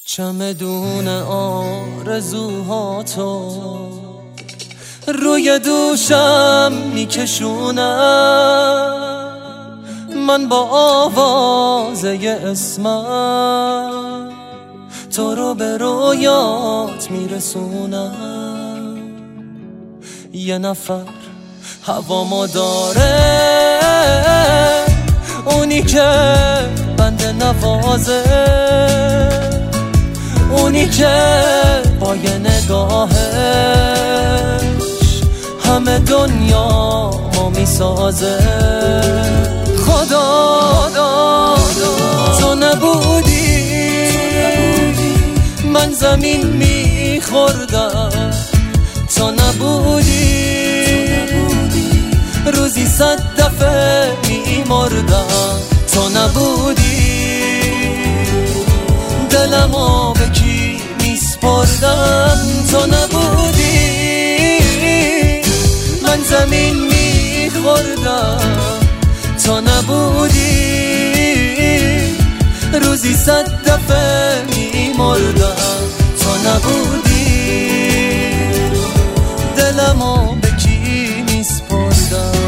چمدون آرزوهاتو روی دوشم میکشونم، من با آوازه اسمم تو رو به رویات میرسونم. یه نفر هوامو داره، اونی که بنده نوازه، اونی که با یه نگاهش همه دنیا ما میسازه. خدا تو نبودی من زمین میخوردم، تو نبودی روزی 100 دفعه میمردم، تو نبودی دلمو به کی میسپردم، تو نبودی من زمین میخوردم، تو نبودی روزی 100 دفعه میمردم، تو نبودی دلمو به کی میسپردم.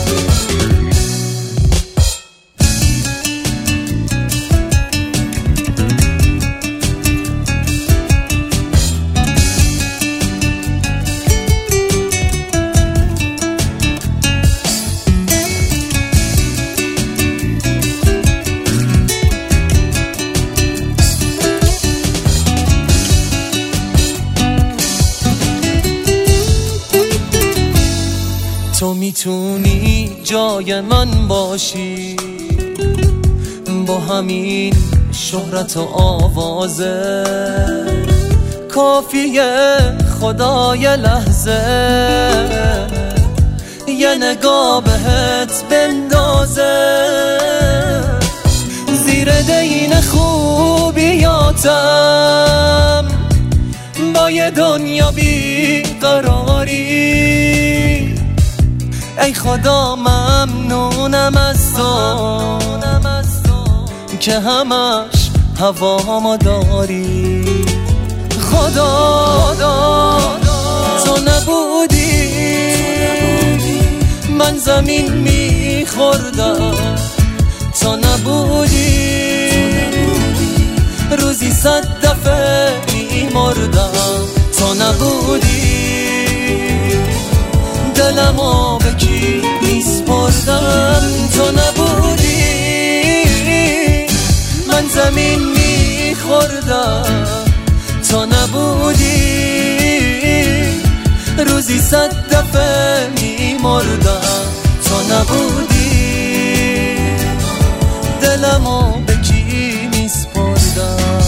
تو میتونی جای من باشی، با همین شهرت و آوازه کافیه خدای لحظه یه نگاه بهت بندازه. زیر دین خوبیاتم با یه دنیا بیقراری، ای خدا ممنونم از تو که همش هوامو داری. خدا تو نبودی من زمین میخوردم، تو نبودی روزی 100 دفعه میمردم، تو نبودی دلمو به کی میسپردم، تو نبودی من زمین میخوردم، تو نبودی روزی 100 دفعه میمردم، تو نبودی دلمو به کی میسپردم.